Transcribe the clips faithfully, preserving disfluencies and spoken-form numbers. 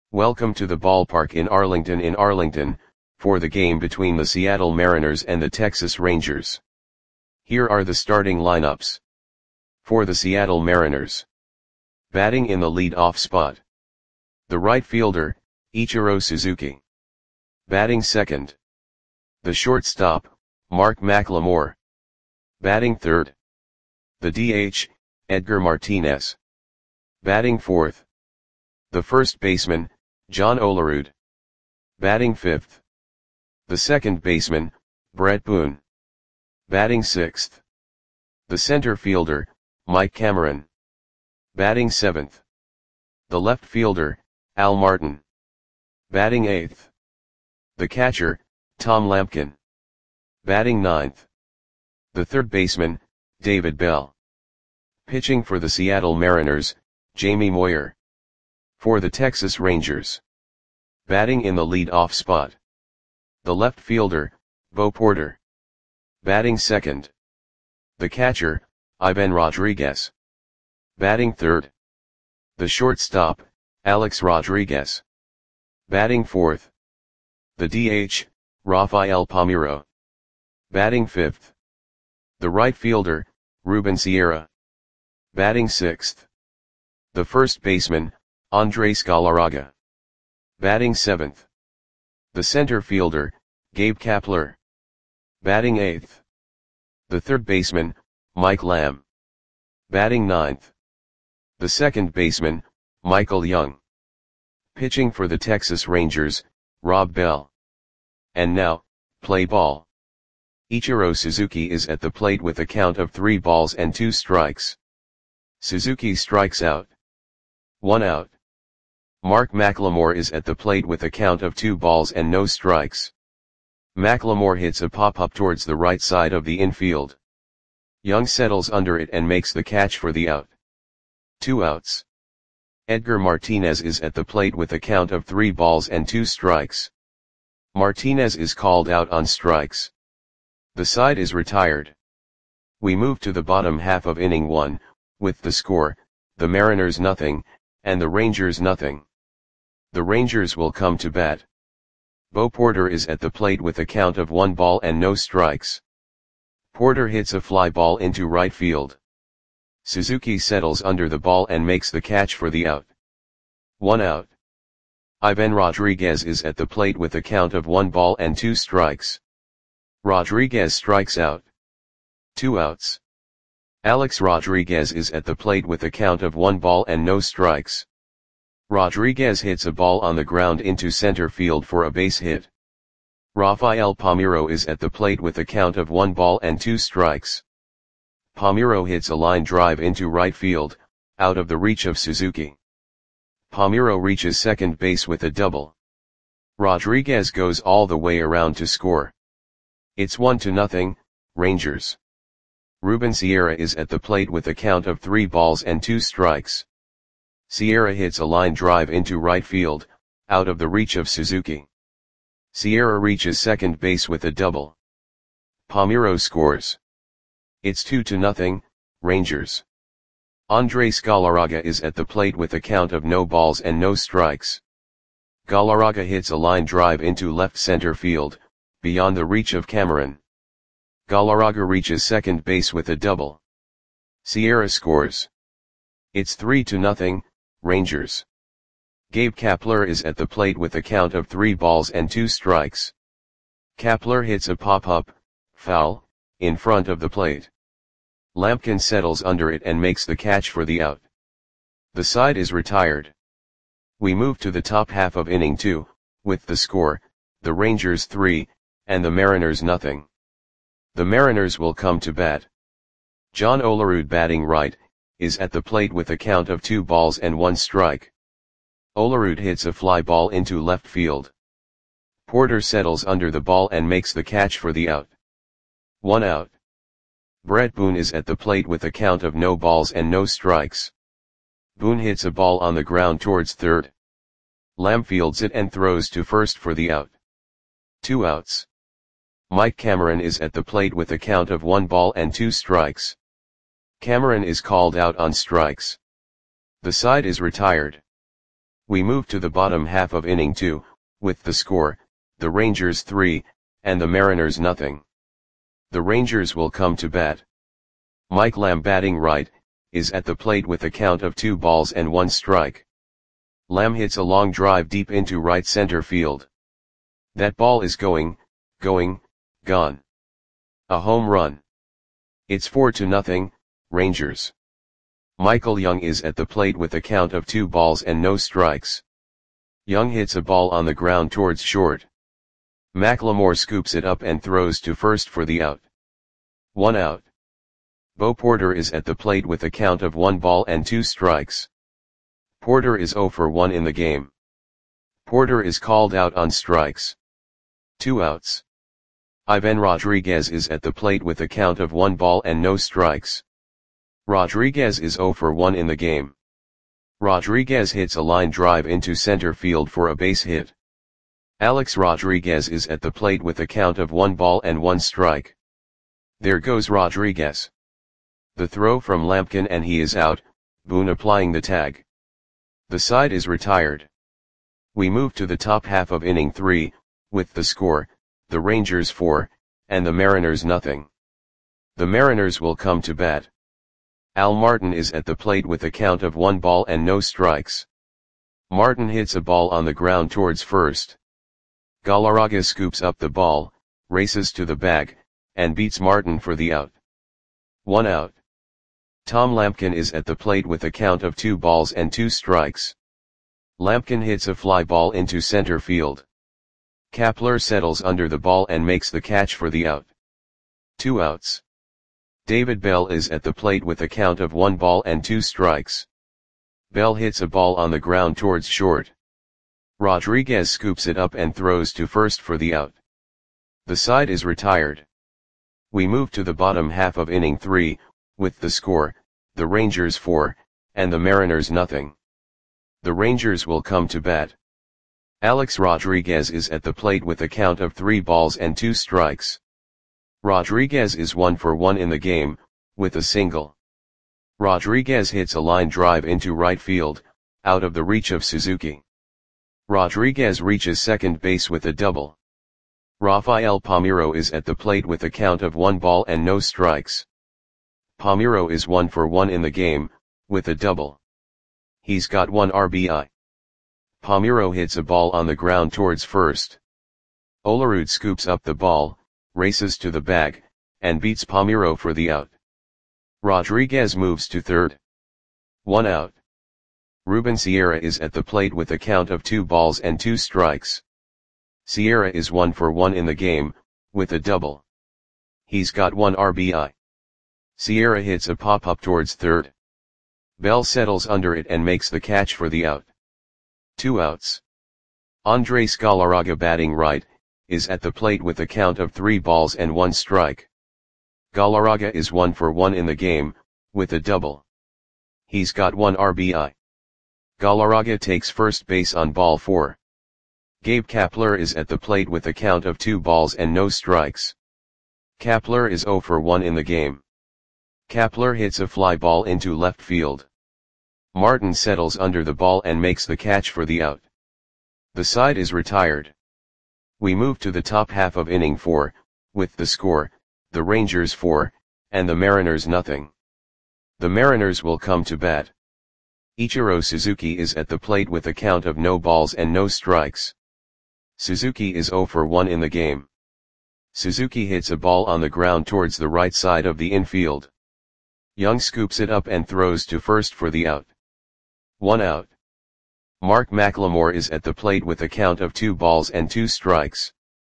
Welcome to the ballpark in Arlington in Arlington, for the game between the Seattle Mariners and the Texas Rangers. Here are the starting lineups. For the Seattle Mariners. Batting in the lead-off spot. The right fielder, Ichiro Suzuki. Batting second. The shortstop, Mark McLemore. Batting third. The D H, Edgar Martinez. Batting fourth. The first baseman, John Olerud. Batting fifth. The second baseman, Bret Boone. Batting sixth. The center fielder, Mike Cameron. Batting seventh. The left fielder, Al Martin. Batting eighth. The catcher, Tom Lampkin. Batting ninth. The third baseman, David Bell. Pitching for the Seattle Mariners, Jamie Moyer. For the Texas Rangers. Batting in the lead-off spot. The left fielder, Bo Porter. Batting second. The catcher, Ivan Rodriguez. Batting third. The shortstop, Alex Rodriguez. Batting fourth. The D H, Rafael Palmeiro. Batting fifth. The right fielder, Ruben Sierra. Batting sixth. The first baseman, Andres Galarraga. Batting seventh. The center fielder, Gabe Kapler. Batting eighth. The third baseman, Mike Lamb. Batting ninth. The second baseman, Michael Young. Pitching for the Texas Rangers, Rob Bell. And now, play ball. Ichiro Suzuki is at the plate with a count of three balls and two strikes. Suzuki strikes out. One out. Mark McLemore is at the plate with a count of two balls and no strikes. McLemore hits a pop-up towards the right side of the infield. Young settles under it and makes the catch for the out. Two outs. Edgar Martinez is at the plate with a count of three balls and two strikes. Martinez is called out on strikes. The side is retired. We move to the bottom half of inning one, with the score, the Mariners nothing, and the Rangers nothing. The Rangers will come to bat. Bo Porter is at the plate with a count of one ball and no strikes. Porter hits a fly ball into right field. Suzuki settles under the ball and makes the catch for the out. One out. Ivan Rodriguez is at the plate with a count of one ball and two strikes. Rodriguez strikes out. Two outs. Alex Rodriguez is at the plate with a count of one ball and no strikes. Rodriguez hits a ball on the ground into center field for a base hit. Rafael Palmeiro is at the plate with a count of one ball and two strikes. Palmeiro hits a line drive into right field, out of the reach of Suzuki. Palmeiro reaches second base with a double. Rodriguez goes all the way around to score. It's one to nothing, Rangers. Ruben Sierra is at the plate with a count of three balls and two strikes. Sierra hits a line drive into right field, out of the reach of Suzuki. Sierra reaches second base with a double. Palmeiro scores. It's two to nothing, Rangers. Andres Galarraga is at the plate with a count of no balls and no strikes. Galarraga hits a line drive into left center field, beyond the reach of Cameron. Galarraga reaches second base with a double. Sierra scores. It's three to nothing, Rangers. Gabe Kapler is at the plate with a count of three balls and two strikes. Kapler hits a pop-up, foul, in front of the plate. Lampkin settles under it and makes the catch for the out. The side is retired. We move to the top half of inning two, with the score, the Rangers three, and the Mariners nothing. The Mariners will come to bat. John Olerud, batting right, is at the plate with a count of two balls and one strike. Olerud hits a fly ball into left field. Porter settles under the ball and makes the catch for the out. One out. Bret Boone is at the plate with a count of no balls and no strikes. Boone hits a ball on the ground towards third. Lamb fields it and throws to first for the out. Two outs. Mike Cameron is at the plate with a count of one ball and two strikes. Cameron is called out on strikes. The side is retired. We move to the bottom half of inning two, with the score, the Rangers three, and the Mariners nothing. The Rangers will come to bat. Mike Lamb, batting right, is at the plate with a count of two balls and one strike. Lamb hits a long drive deep into right center field. That ball is going, going, gone. A home run. It's four to nothing, Rangers. Michael Young is at the plate with a count of two balls and no strikes. Young hits a ball on the ground towards short. McLemore scoops it up and throws to first for the out. One out. Bo Porter is at the plate with a count of one ball and two strikes. Porter is zero for one in the game. Porter is called out on strikes. Two outs. Ivan Rodriguez is at the plate with a count of one ball and no strikes. Rodriguez is zero for one in the game. Rodriguez hits a line drive into center field for a base hit. Alex Rodriguez is at the plate with a count of one ball and one strike. There goes Rodriguez. The throw from Lampkin and he is out, Boone applying the tag. The side is retired. We move to the top half of inning three, with the score, the Rangers four, and the Mariners nothing. The Mariners will come to bat. Al Martin is at the plate with a count of one ball and no strikes. Martin hits a ball on the ground towards first. Galarraga scoops up the ball, races to the bag, and beats Martin for the out. One out. Tom Lampkin is at the plate with a count of two balls and two strikes. Lampkin hits a fly ball into center field. Kapler settles under the ball and makes the catch for the out. Two outs. David Bell is at the plate with a count of one ball and two strikes. Bell hits a ball on the ground towards short. Rodriguez scoops it up and throws to first for the out. The side is retired. We move to the bottom half of inning three, with the score, the Rangers four, and the Mariners nothing. The Rangers will come to bat. Alex Rodriguez is at the plate with a count of three balls and two strikes. Rodriguez is one for one in the game, with a single. Rodriguez hits a line drive into right field, out of the reach of Suzuki. Rodriguez reaches second base with a double. Rafael Palmeiro is at the plate with a count of one ball and no strikes. Palmeiro is one for one in the game, with a double. He's got one R B I. Palmeiro hits a ball on the ground towards first. Olerud scoops up the ball, races to the bag, and beats Palmeiro for the out. Rodriguez moves to third. One out. Ruben Sierra is at the plate with a count of two balls and two strikes. Sierra is one for one in the game, with a double. He's got one R B I. Sierra hits a pop-up towards third. Bell settles under it and makes the catch for the out. Two outs. Andres Galarraga, batting right, is at the plate with a count of three balls and one strike. Galarraga is one for one in the game, with a double. He's got one R B I. Galarraga takes first base on ball four. Gabe Kapler is at the plate with a count of two balls and no strikes. Kapler is zero for one in the game. Kapler hits a fly ball into left field. Martin settles under the ball and makes the catch for the out. The side is retired. We move to the top half of inning four, with the score, the Rangers four, and the Mariners nothing. The Mariners will come to bat. Ichiro Suzuki is at the plate with a count of no balls and no strikes. Suzuki is zero for one in the game. Suzuki hits a ball on the ground towards the right side of the infield. Young scoops it up and throws to first for the out. One out. Mark McLemore is at the plate with a count of two balls and two strikes.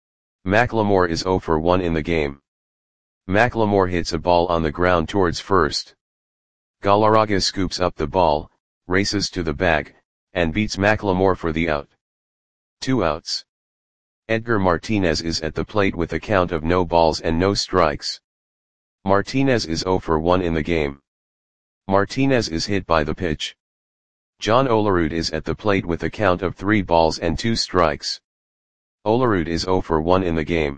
McLemore is zero for one in the game. McLemore hits a ball on the ground towards first. Galarraga scoops up the ball, races to the bag, and beats McLemore for the out. Two outs. Edgar Martinez is at the plate with a count of no balls and no strikes. Martinez is zero for one in the game. Martinez is hit by the pitch. John Olerud is at the plate with a count of three balls and two strikes. Olerud is zero for one in the game.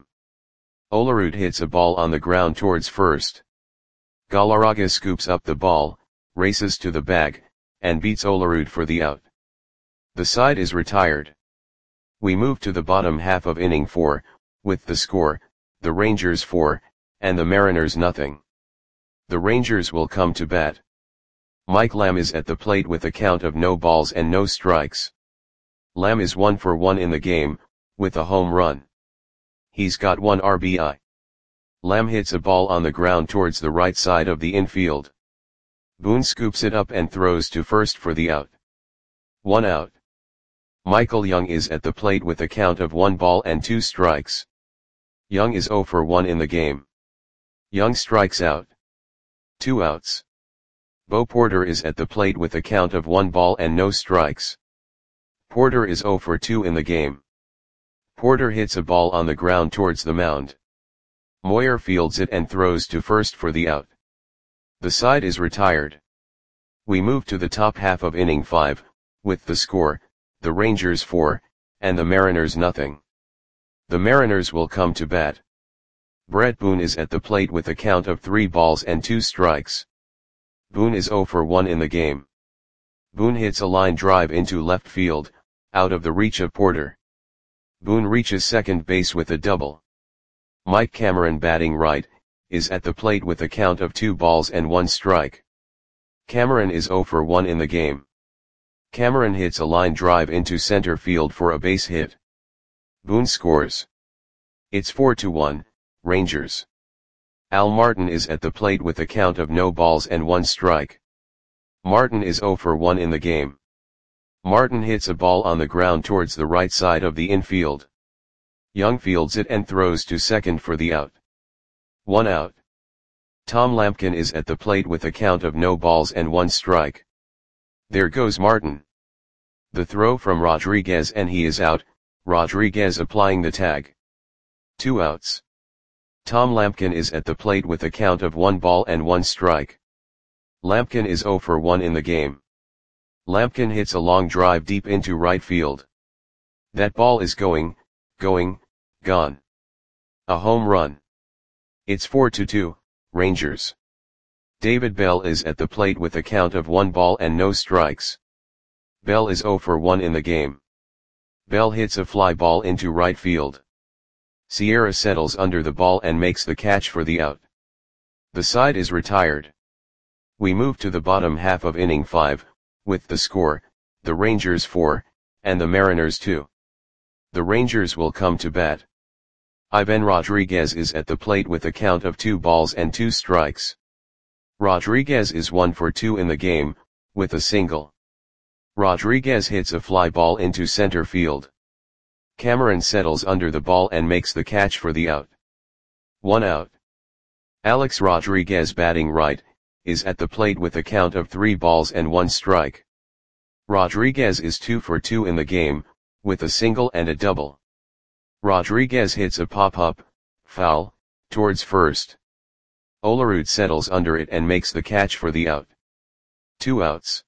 Olerud hits a ball on the ground towards first. Galarraga scoops up the ball, races to the bag, and beats Olerud for the out. The side is retired. We move to the bottom half of inning four, with the score, the Rangers four, and the Mariners nothing. The Rangers will come to bat. Mike Lamb is at the plate with a count of no balls and no strikes. Lamb is one for one in the game, with a home run. He's got one R B I. Lamb hits a ball on the ground towards the right side of the infield. Boone scoops it up and throws to first for the out. One out. Michael Young is at the plate with a count of one ball and two strikes. Young is zero for one in the game. Young strikes out. Two outs. Bo Porter is at the plate with a count of one ball and no strikes. Porter is zero for two in the game. Porter hits a ball on the ground towards the mound. Moyer fields it and throws to first for the out. The side is retired. We move to the top half of inning five, with the score, the Rangers four, and the Mariners nothing. The Mariners will come to bat. Brett Boone is at the plate with a count of three balls and two strikes. Boone is zero for one in the game. Boone hits a line drive into left field, out of the reach of Porter. Boone reaches second base with a double. Mike Cameron, batting right, is at the plate with a count of two balls and one strike. Cameron is zero for one in the game. Cameron hits a line drive into center field for a base hit. Boone scores. It's four to one, Rangers. Al Martin is at the plate with a count of no balls and one strike. Martin is zero for one in the game. Martin hits a ball on the ground towards the right side of the infield. Young fields it and throws to second for the out. One out. Tom Lampkin is at the plate with a count of no balls and one strike. There goes Martin. The throw from Rodriguez and he is out, Rodriguez applying the tag. Two outs. Tom Lampkin is at the plate with a count of one ball and one strike. Lampkin is zero for one in the game. Lampkin hits a long drive deep into right field. That ball is going, going, gone. A home run. It's four to two, Rangers. David Bell is at the plate with a count of one ball and no strikes. Bell is zero for one in the game. Bell hits a fly ball into right field. Sierra settles under the ball and makes the catch for the out. The side is retired. We move to the bottom half of inning five, with the score, the Rangers four, and the Mariners two. The Rangers will come to bat. Ivan Rodriguez is at the plate with a count of two balls and two strikes. Rodriguez is one for two in the game, with a single. Rodriguez hits a fly ball into center field. Cameron settles under the ball and makes the catch for the out. One out. Alex Rodriguez, batting right, is at the plate with a count of three balls and one strike. Rodriguez is two for two in the game, with a single and a double. Rodriguez hits a pop-up, foul, towards first. Olerud settles under it and makes the catch for the out. Two outs.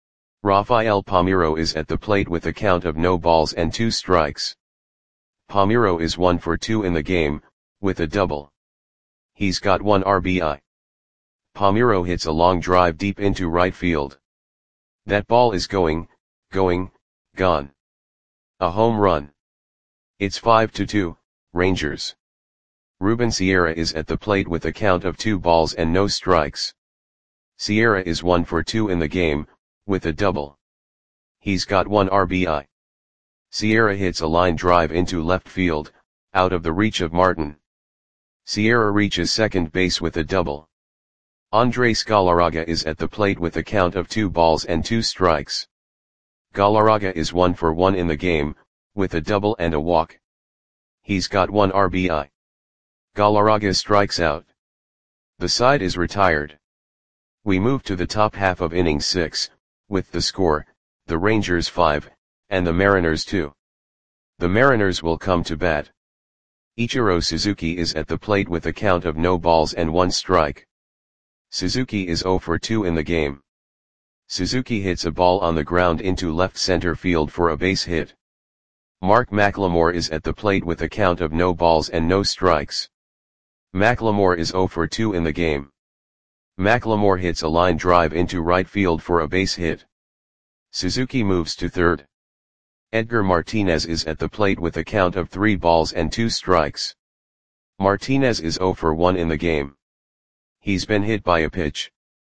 Rafael Palmeiro is at the plate with a count of no balls and two strikes. Palmeiro is one for two in the game, with a double. He's got one R B I. Palmeiro hits a long drive deep into right field. That ball is going, going, gone. A home run. It's five to two, Rangers. Ruben Sierra is at the plate with a count of two balls and no strikes. Sierra is one for two in the game, with a double. He's got one R B I. Sierra hits a line drive into left field, out of the reach of Martin. Sierra reaches second base with a double. Andres Galarraga is at the plate with a count of two balls and two strikes. Galarraga is one for one in the game, with a double and a walk. He's got one R B I. Galarraga strikes out. The side is retired. We move to the top half of inning six, with the score, the Rangers five, and the Mariners two. The Mariners will come to bat. Ichiro Suzuki is at the plate with a count of no balls and one strike. Suzuki is zero for two in the game. Suzuki hits a ball on the ground into left center field for a base hit. Mark McLemore is at the plate with a count of no balls and no strikes. McLemore is zero for two in the game. McLemore hits a line drive into right field for a base hit. Suzuki moves to third. Edgar Martinez is at the plate with a count of three balls and two strikes. Martinez is zero for one in the game. He's been hit by a pitch.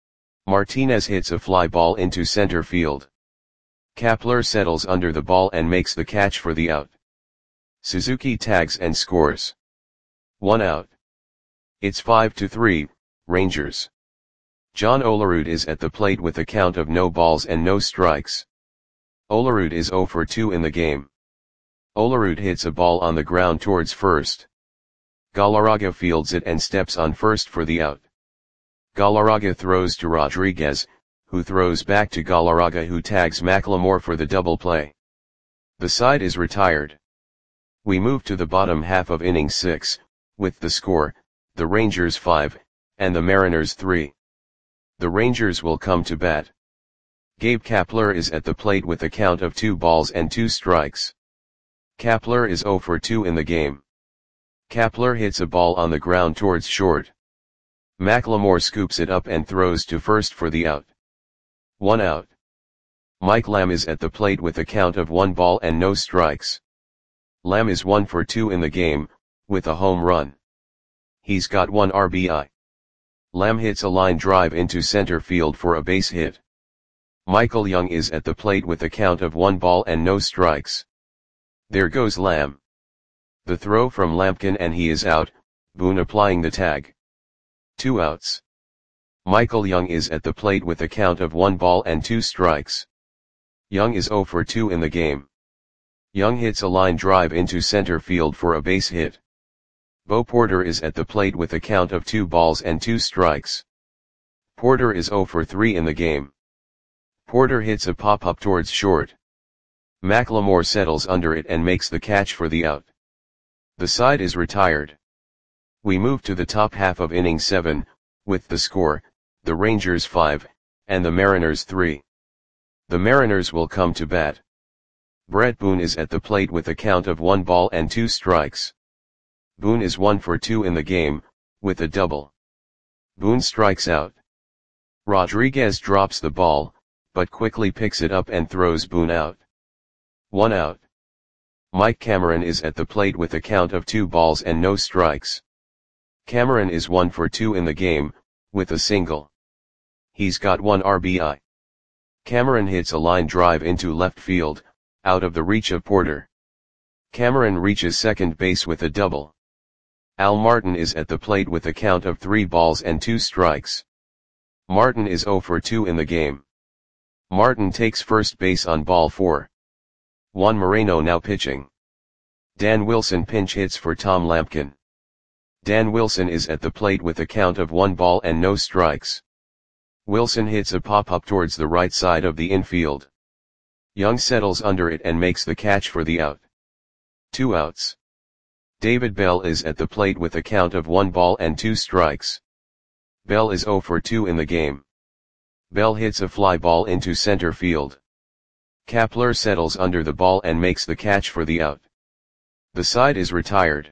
Martinez hits a fly ball into center field. Kapler settles under the ball and makes the catch for the out. Suzuki tags and scores. One out. It's five to three, Rangers. John Olerud is at the plate with a count of no balls and no strikes. Olerud is zero for two in the game. Olerud hits a ball on the ground towards first. Galarraga fields it and steps on first for the out. Galarraga throws to Rodriguez, who throws back to Galarraga, who tags McLemore for the double play. The side is retired. We move to the bottom half of inning six, with the score, the Rangers five, and the Mariners three. The Rangers will come to bat. Gabe Kapler is at the plate with a count of two balls and two strikes. Kapler is zero for two in the game. Kapler hits a ball on the ground towards short. McLemore scoops it up and throws to first for the out. One out. Mike Lamb is at the plate with a count of one ball and no strikes. Lamb is one for two in the game, with a home run. He's got one R B I. Lamb hits a line drive into center field for a base hit. Michael Young is at the plate with a count of one ball and no strikes. There goes Lamb. The throw from Lampkin and he is out, Boone applying the tag. Two outs. Michael Young is at the plate with a count of one ball and two strikes. Young is zero for two in the game. Young hits a line drive into center field for a base hit. Bo Porter is at the plate with a count of two balls and two strikes. Porter is zero for three in the game. Porter hits a pop-up towards short. McLemore settles under it and makes the catch for the out. The side is retired. We move to the top half of inning seven, with the score, the Rangers five, and the Mariners three. The Mariners will come to bat. Brett Boone is at the plate with a count of one ball and two strikes. Boone is one for two in the game, with a double. Boone strikes out. Rodriguez drops the ball, but quickly picks it up and throws Boone out. One out. Mike Cameron is at the plate with a count of two balls and no strikes. Cameron is one for two in the game, with a single. He's got one R B I. Cameron hits a line drive into left field, out of the reach of Porter. Cameron reaches second base with a double. Al Martin is at the plate with a count of three balls and two strikes. Martin is zero for two in the game. Martin takes first base on ball four. Juan Moreno now pitching. Dan Wilson pinch hits for Tom Lampkin. Dan Wilson is at the plate with a count of one ball and no strikes. Wilson hits a pop-up towards the right side of the infield. Young settles under it and makes the catch for the out. Two outs. David Bell is at the plate with a count of one ball and two strikes. Bell is zero for two in the game. Bell hits a fly ball into center field. Kapler settles under the ball and makes the catch for the out. The side is retired.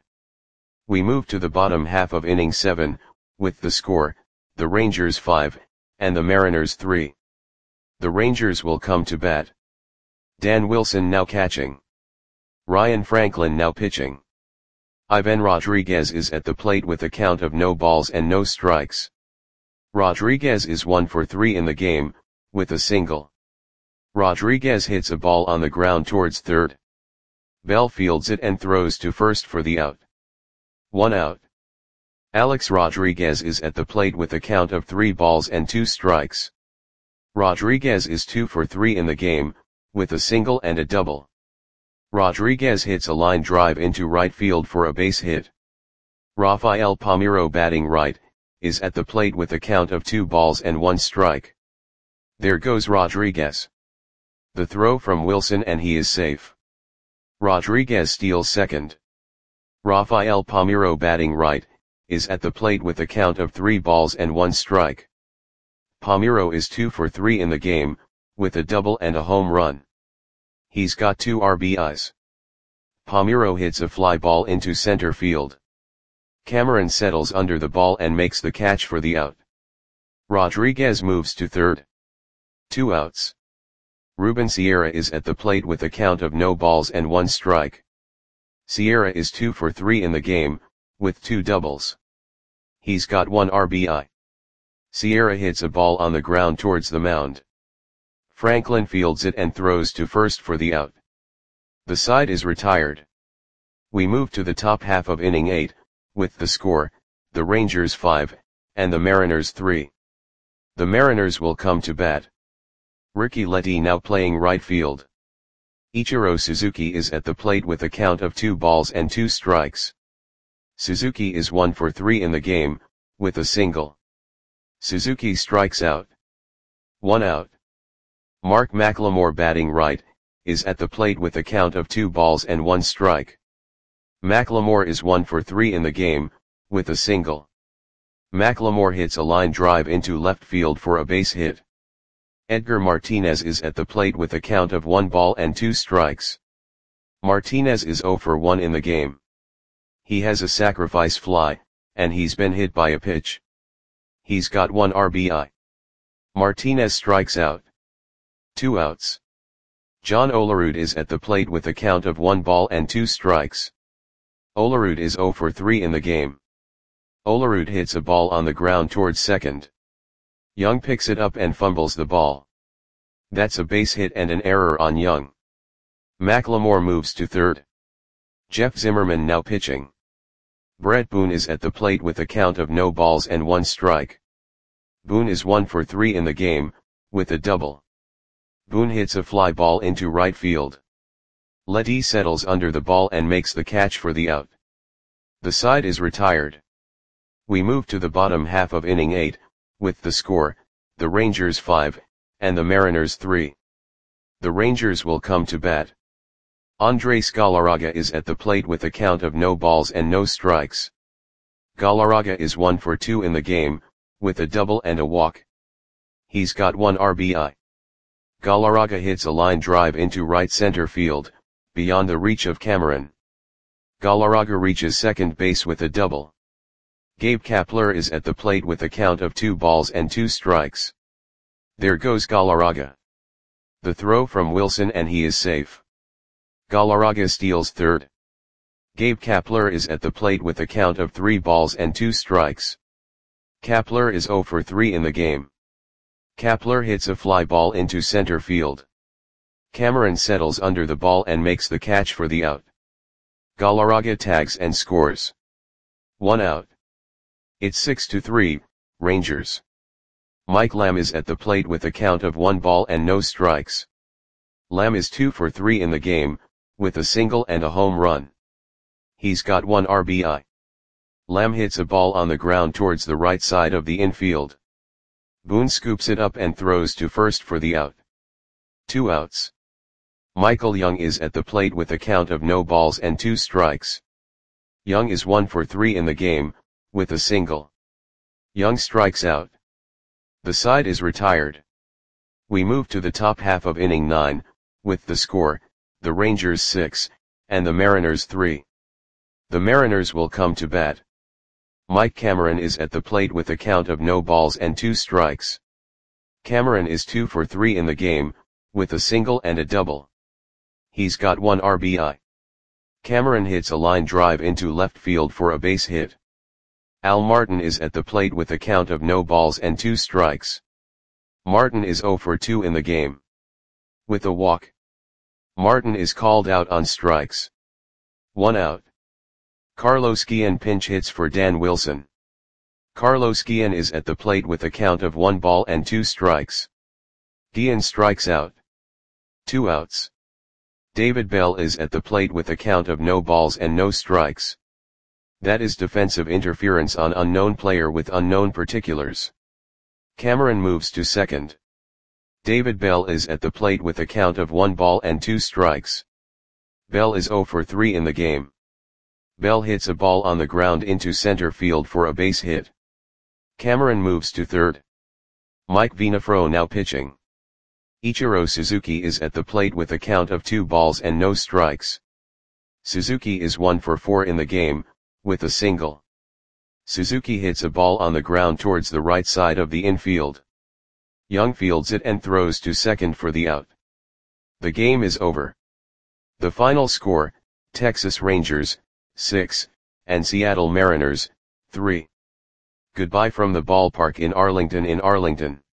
We move to the bottom half of inning seven, with the score, the Rangers five, and the Mariners three. The Rangers will come to bat. Dan Wilson now catching. Ryan Franklin now pitching. Ivan Rodriguez is at the plate with a count of no balls and no strikes. Rodriguez is one for three in the game, with a single. Rodriguez hits a ball on the ground towards third. Bell fields it and throws to first for the out. One out. Alex Rodriguez is at the plate with a count of three balls and two strikes. Rodriguez is two for three in the game, with a single and a double. Rodriguez hits a line drive into right field for a base hit. Rafael Palmeiro, batting right, is at the plate with a count of two balls and one strike. There goes Rodriguez. The throw from Wilson and he is safe. Rodriguez steals second. Rafael Palmeiro, batting right, is at the plate with a count of three balls and one strike. Palmeiro is two for three in the game, with a double and a home run. He's got two R B Is. Palmeiro hits a fly ball into center field. Cameron settles under the ball and makes the catch for the out. Rodriguez moves to third. Two outs. Ruben Sierra is at the plate with a count of no balls and one strike. Sierra is two for three in the game, with two doubles. He's got one R B I. Sierra hits a ball on the ground towards the mound. Franklin fields it and throws to first for the out. The side is retired. We move to the top half of inning eight, with the score, the Rangers five, and the Mariners three. The Mariners will come to bat. Ricky Letty now playing right field. Ichiro Suzuki is at the plate with a count of two balls and two strikes. Suzuki is one for three in the game, with a single. Suzuki strikes out. One out. Mark McLemore batting right, is at the plate with a count of two balls and one strike. McLemore is one for three in the game, with a single. McLemore hits a line drive into left field for a base hit. Edgar Martinez is at the plate with a count of one ball and two strikes. Martinez is zero for one in the game. He has a sacrifice fly, and he's been hit by a pitch. He's got one R B I. Martinez strikes out. Two outs. John Olerud is at the plate with a count of one ball and two strikes. Olerud is zero for three in the game. Olerud hits a ball on the ground towards second. Young picks it up and fumbles the ball. That's a base hit and an error on Young. McLemore moves to third. Jeff Zimmerman now pitching. Brett Boone is at the plate with a count of no balls and one strike. Boone is one for three in the game, with a double. Boone hits a fly ball into right field. Letty settles under the ball and makes the catch for the out. The side is retired. We move to the bottom half of inning eight, with the score, the Rangers five, and the Mariners three. The Rangers will come to bat. Andres Galarraga is at the plate with a count of no balls and no strikes. Galarraga is one for two in the game, with a double and a walk. He's got one R B I. Galarraga hits a line drive into right center field, beyond the reach of Cameron. Galarraga reaches second base with a double. Gabe Kapler is at the plate with a count of two balls and two strikes. There goes Galarraga. The throw from Wilson and he is safe. Galarraga steals third. Gabe Kapler is at the plate with a count of three balls and two strikes. Kapler is zero for three in the game. Kapler hits a fly ball into center field. Cameron settles under the ball and makes the catch for the out. Galarraga tags and scores. One out. It's six to three, Rangers. Mike Lamb is at the plate with a count of one ball and no strikes. Lamb is two for three in the game, with a single and a home run. He's got one R B I. Lamb hits a ball on the ground towards the right side of the infield. Boone scoops it up and throws to first for the out. Two outs. Michael Young is at the plate with a count of no balls and two strikes. Young is one for three in the game, with a single. Young strikes out. The side is retired. We move to the top half of inning nine, with the score, the Rangers six, and the Mariners three. The Mariners will come to bat. Mike Cameron is at the plate with a count of no balls and two strikes. Cameron is two for three in the game, with a single and a double. He's got one R B I. Cameron hits a line drive into left field for a base hit. Al Martin is at the plate with a count of no balls and two strikes. Martin is zero for two in the game. With a walk. Martin is called out on strikes. One out. Carlos Guillen pinch hits for Dan Wilson. Carlos Guillen is at the plate with a count of one ball and two strikes. Guillen strikes out. Two outs. David Bell is at the plate with a count of no balls and no strikes. That is defensive interference on unknown player with unknown particulars. Cameron moves to second. David Bell is at the plate with a count of one ball and two strikes. Bell is zero for three in the game. Bell hits a ball on the ground into center field for a base hit. Cameron moves to third. Mike Vinafro now pitching. Ichiro Suzuki is at the plate with a count of two balls and no strikes. Suzuki is one for four in the game, with a single. Suzuki hits a ball on the ground towards the right side of the infield. Young fields it and throws to second for the out. The game is over. The final score, Texas Rangers, six, and Seattle Mariners, three. Goodbye from the ballpark in Arlington in Arlington.